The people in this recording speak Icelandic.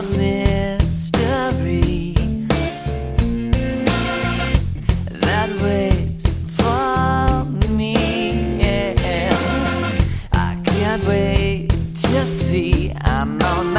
a mystery that waits for me. Yeah. I can't wait to see I'm on